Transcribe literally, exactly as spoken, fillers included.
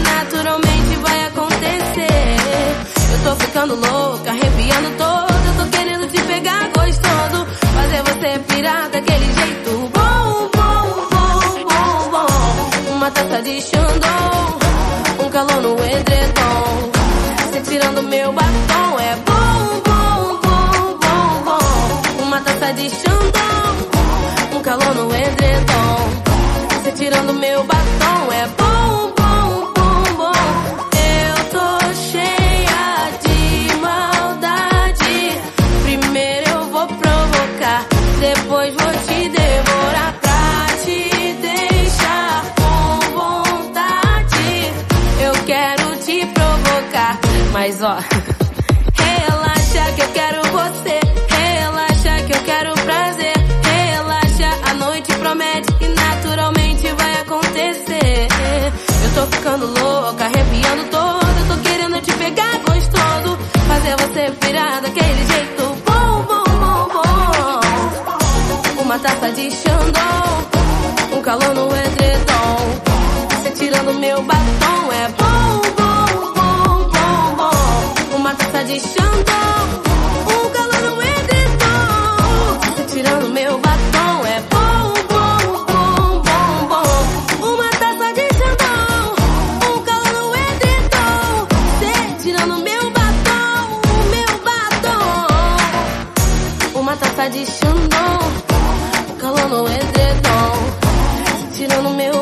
naturalmente vai acontecer. Eu tô ficando louca, arrepiando todo. Eu tô querendo te pegar gostoso, fazer você pirar daquele jeito bom, bom, bom, bom, bom. Uma taça de Xandão, um calor no edredom. Você tirando meu batom é bom, bom, bom, bom, bom. Uma taça de Xandão, um calor no edredom. Você tirando meu batom é bom, bom, bom, bom. Eu tô cheia de maldade. Primeiro eu vou provocar, depois vou te devorar pra te deixar com vontade. Eu quero te provocar, mas ó, relaxa que eu quero você. Relaxa que eu quero prazer. Relaxa, a noite promete e naturalmente vai acontecer. Eu tô ficando louca, arrepiando todo. Eu tô querendo te pegar gostoso, fazer você pirar daquele jeito bom, bom, bom, bom. Uma taça de Xandão, um calor no edredom. Você tirando meu batom é bom, bom, bom, bom, bom. Uma taça de Xandão, um calor no edredom. Você tirando meu batom é bom, bom, bom, bom, bom. Uma taça de Xandão, um calor no edredom. Você tirando meu batom, o meu batom. Uma taça de Xandão, um calor no edredom. Você tirando meu